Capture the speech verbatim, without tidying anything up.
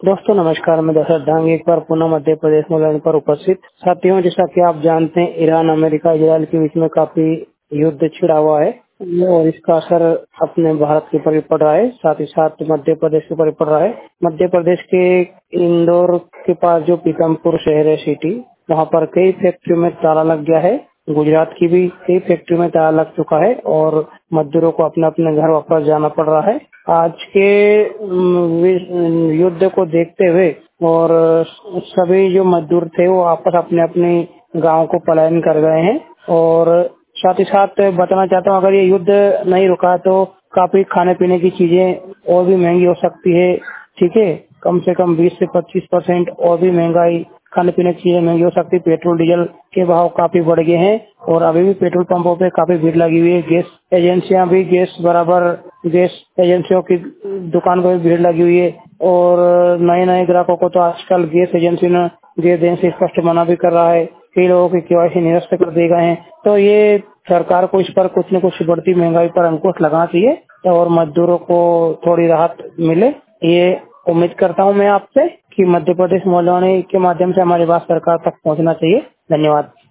दोस्तों नमस्कार, मैं दशरथ डांग एक बार पुनः मध्य प्रदेश में लड़ने पर उपस्थित। साथियों, जैसा कि आप जानते हैं, ईरान अमेरिका इजराइल के बीच में काफी युद्ध छिड़ा हुआ है और इसका असर अपने भारत के ऊपर भी पड़ रहा है, साथ ही साथ मध्य प्रदेश के ऊपर भी पड़ रहा है। मध्य प्रदेश के इंदौर के पास जो पीतमपुर शहर है सिटी, वहाँ पर कई फैक्ट्रियों में ताला लग गया है। गुजरात की भी कई फैक्ट्री में ताला लग चुका है और मजदूरों को अपने अपने घर वापस जाना पड़ रहा है। आज के युद्ध को देखते हुए और सभी जो मजदूर थे वो आपस अपने अपने गांव को पलायन कर गए हैं। और साथ ही साथ बताना चाहता हूँ, अगर ये युद्ध नहीं रुका तो काफी खाने पीने की चीजें और भी महंगी हो सकती है। ठीक है, कम से कम बीस से पच्चीस परसेंट और भी महंगाई, खाने पीने की चीजें महंगी हो सकती है। पेट्रोल डीजल के भाव काफी बढ़ गए हैं और अभी भी पेट्रोल पंपों पे काफी भीड़ लगी हुई है। गैस एजेंसियां भी गैस बराबर गैस एजेंसियों की दुकान पर भी भीड़ लगी हुई है और नए नए ग्राहकों को तो आजकल गैस एजेंसी ने गैस देने से स्पष्ट मना भी कर रहा है। कई लोगों की केवाईसी निरस्त कर दिए गए हैं। तो ये सरकार को इस पर कुछ न कुछ बढ़ती महंगाई पर अंकुश लगाना चाहिए और मजदूरों को थोड़ी राहत मिले। ये उम्मीद करता हूँ मैं आपसे कि मध्य प्रदेश मौलाना के माध्यम से हमारी बात सरकार तक पहुँचना चाहिए। धन्यवाद।